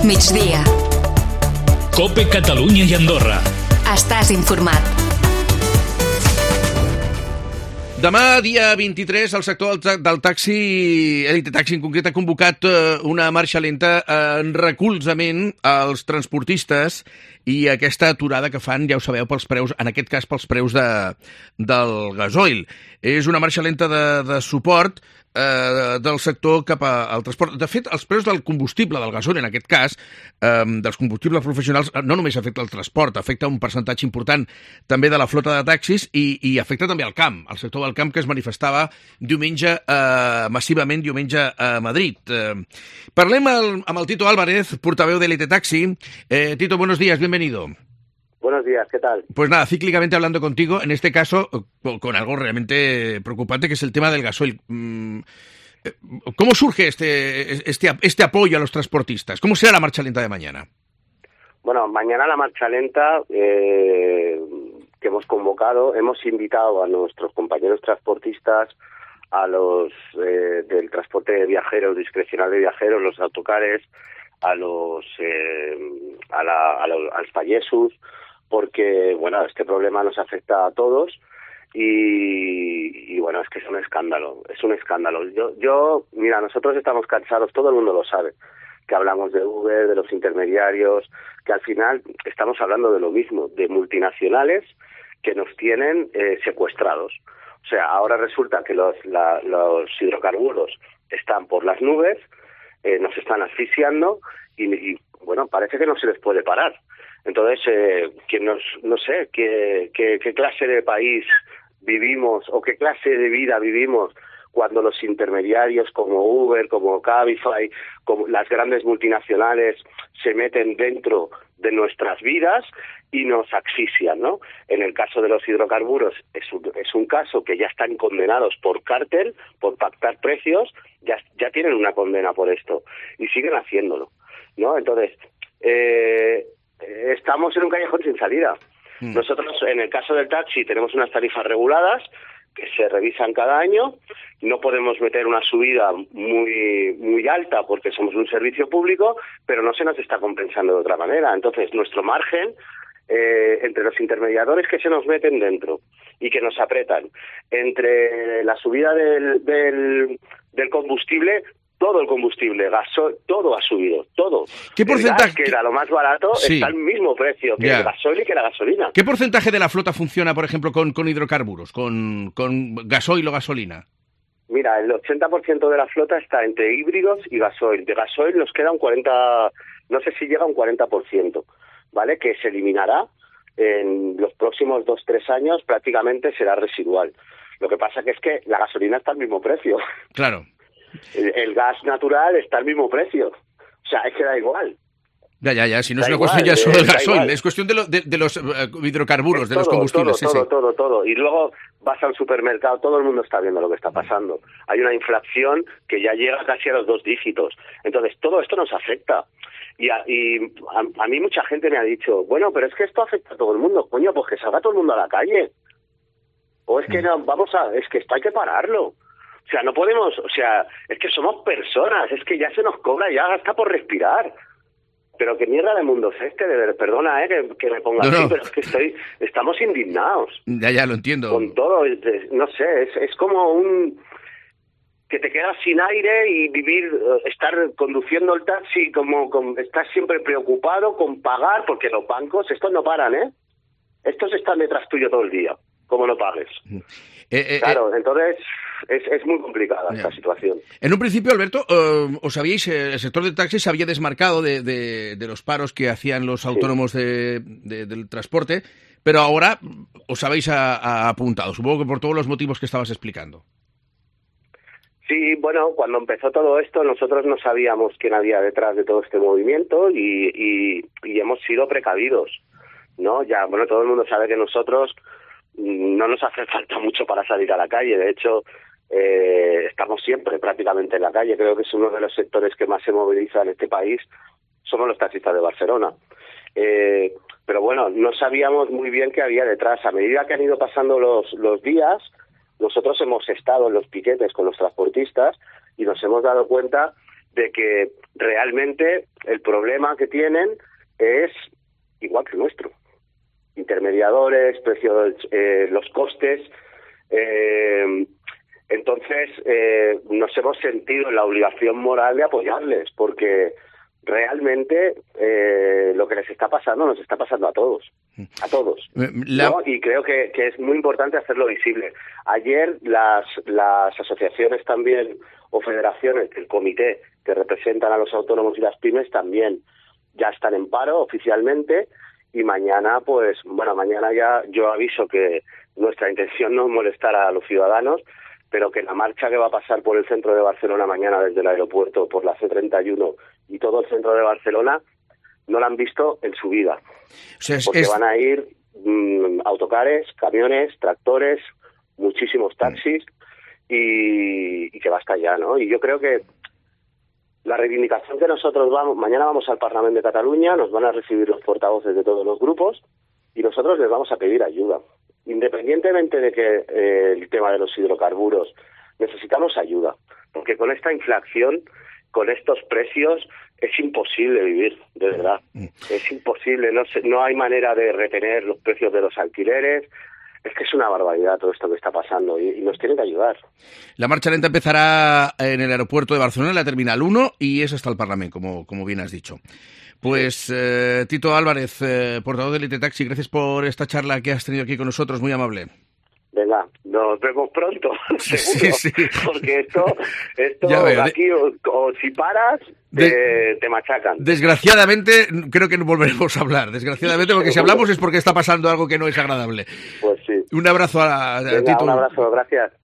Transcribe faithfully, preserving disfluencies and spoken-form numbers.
migdia. COPE Catalunya i Andorra. Estàs informat. Demà, dia vint-i-tres, el sector del, del taxi, Elite Taxi en concret, ha convocat una marxa lenta en recolzament als transportistes i aquesta aturada que fan, ja ho sabeu, pels preus, en aquest cas pels preus de, del gasoil. És una marxa lenta de, de suport eh, del sector cap a, al transport. De fet, els preus del combustible, del gasoil, en aquest cas, eh, dels combustibles professionals, no només afecta el transport, afecta un percentatge important també de la flota de taxis i, i afecta també el camp, el sector del camp que es manifestava diumenge eh, massivament, diumenge a Madrid. Eh, parlem el, amb el Tito Álvarez, portaveu d'Elite Taxi. Eh, Tito, buenos días, bienvenido. Buenos días, ¿qué tal? Pues nada, cíclicamente hablando contigo, en este caso, con algo realmente preocupante, que es el tema del gasoil. ¿Cómo surge este, este, este apoyo a los transportistas? ¿Cómo será la marcha lenta de mañana? Bueno, mañana la marcha lenta eh, que hemos convocado, hemos invitado a nuestros compañeros transportistas, a los eh, del transporte de viajeros, discrecional de viajeros, los autocares, a los eh, a la, a los, a los fallesus, porque bueno, este problema nos afecta a todos y, y bueno, es que es un escándalo, es un escándalo. Yo, yo, mira, nosotros estamos cansados, todo el mundo lo sabe, que hablamos de Uber, de los intermediarios, que al final estamos hablando de lo mismo, de multinacionales que nos tienen eh, secuestrados. O sea, ahora resulta que los, la, los hidrocarburos están por las nubes, eh, nos están asfixiando y, y, bueno, parece que no se les puede parar. Entonces, eh, que nos, no sé, qué, qué, qué clase de país vivimos o qué clase de vida vivimos cuando los intermediarios como Uber, como Cabify, como las grandes multinacionales se meten dentro de nuestras vidas y nos asfixian, ¿no? En el caso de los hidrocarburos es un, es un caso que ya están condenados por cártel, por pactar precios, ya, ya tienen una condena por esto y siguen haciéndolo, ¿no? Entonces, eh, estamos en un callejón sin salida. Mm. Nosotros, en el caso del taxi, tenemos unas tarifas reguladas que se revisan cada año. No podemos meter una subida muy muy alta porque somos un servicio público, pero no se nos está compensando de otra manera. Entonces, nuestro margen eh, entre los intermediadores que se nos meten dentro y que nos apretan, entre la subida del, del, del combustible, todo el combustible, gasoil, todo ha subido, todo. ¿Qué porcentaje? El gas, que era lo más barato, sí, está al mismo precio que yeah. el gasoil y que la gasolina. ¿Qué porcentaje de la flota funciona, por ejemplo, con, con hidrocarburos, con, con gasoil o gasolina? Mira, el ochenta por ciento de la flota está entre híbridos y gasoil. De gasoil nos queda un cuarenta, no sé si llega a un cuarenta por ciento, ¿vale? Que se eliminará en los próximos dos, tres años, prácticamente será residual. Lo que pasa que es que la gasolina está al mismo precio. Claro. El, el gas natural está al mismo precio. O sea, es que da igual. Ya, ya, ya. Si no da es una igual, cuestión ya solo del da gasoil, igual. Es cuestión de, lo, de, de los uh, hidrocarburos, es de todo, los combustibles. Todo, sí, todo, sí. todo, todo. Y luego vas al supermercado, todo el mundo está viendo lo que está pasando. Hay una inflación que ya llega casi a los dos dígitos. Entonces, todo esto nos afecta. Y, a, y a, a mí mucha gente me ha dicho, bueno, pero es que esto afecta a todo el mundo. Coño, pues que salga todo el mundo a la calle. O es que no, vamos a, es que esto hay que pararlo. O sea, no podemos, o sea, es que somos personas, es que ya se nos cobra ya hasta por respirar. Pero qué mierda de mundo es este, de ver, perdona, eh, que, que me ponga no, así, no. pero es que estoy, estamos indignados. Ya, ya, lo entiendo. Con todo, no sé, es, es como un... que te quedas sin aire y vivir, estar conduciendo el taxi como, como estás siempre preocupado con pagar, porque los bancos, estos no paran, ¿eh? Estos están detrás tuyo todo el día, como no pagues. Eh, eh, claro, eh, entonces es, es muy complicada yeah. esta situación. En un principio, Alberto, eh, os habíais, eh, el sector del taxi se había desmarcado de, de, de los paros que hacían los autónomos sí. de, de, del transporte, pero ahora os habéis a, a apuntado, supongo que por todos los motivos que estabas explicando. Sí, bueno, cuando empezó todo esto nosotros no sabíamos quién había detrás de todo este movimiento y, y, y hemos sido precavidos, ¿no? Ya, bueno, todo el mundo sabe que nosotros no nos hace falta mucho para salir a la calle. De hecho, eh, estamos siempre prácticamente en la calle. Creo que es uno de los sectores que más se moviliza en este país. Somos los taxistas de Barcelona. Eh, pero bueno, no sabíamos muy bien qué había detrás. A medida que han ido pasando los, los días, nosotros hemos estado en los piquetes con los transportistas y nos hemos dado cuenta de que realmente el problema que tienen es igual que el nuestro. Intermediadores, precios, eh, los costes. Eh, entonces, eh, nos hemos sentido en la obligación moral de apoyarles, porque realmente eh, lo que les está pasando nos está pasando a todos, a todos, La... ¿no? Y creo que, que es muy importante hacerlo visible. Ayer las, las asociaciones también, o federaciones del comité que representan a los autónomos y las pymes también ya están en paro oficialmente, y mañana, pues, bueno, mañana ya yo aviso que nuestra intención no es molestar a los ciudadanos, pero que la marcha que va a pasar por el centro de Barcelona mañana desde el aeropuerto, por la C treinta y uno y todo el centro de Barcelona, no la han visto en su vida. O sea, es, porque es... van a ir mmm, autocares, camiones, tractores, muchísimos taxis, mm. y, y que basta ya, ¿no? Y yo creo que la reivindicación que nosotros vamos, mañana vamos al Parlamento de Cataluña, nos van a recibir los portavoces de todos los grupos, y nosotros les vamos a pedir ayuda. Independientemente de que eh, el tema de los hidrocarburos, necesitamos ayuda, porque con esta inflación, con estos precios, es imposible vivir, de verdad. Es imposible, no, se, no hay manera de retener los precios de los alquileres. Es que es una barbaridad todo esto que está pasando y, y nos tienen que ayudar. La marcha lenta empezará en el aeropuerto de Barcelona, en la Terminal uno, y es hasta el Parlamento, como, como bien has dicho. Pues eh, Tito Álvarez, eh, portavoz del Itetaxi, gracias por esta charla que has tenido aquí con nosotros, muy amable. Venga, nos vemos pronto, Sí, seguro, sí. Porque esto, esto veo, aquí, o, o si paras, te, de, te machacan. Desgraciadamente, creo que no volveremos a hablar, desgraciadamente, porque si hablamos es porque está pasando algo que no es agradable. Pues sí. Un abrazo a, a Venga, Tito. Un abrazo, gracias.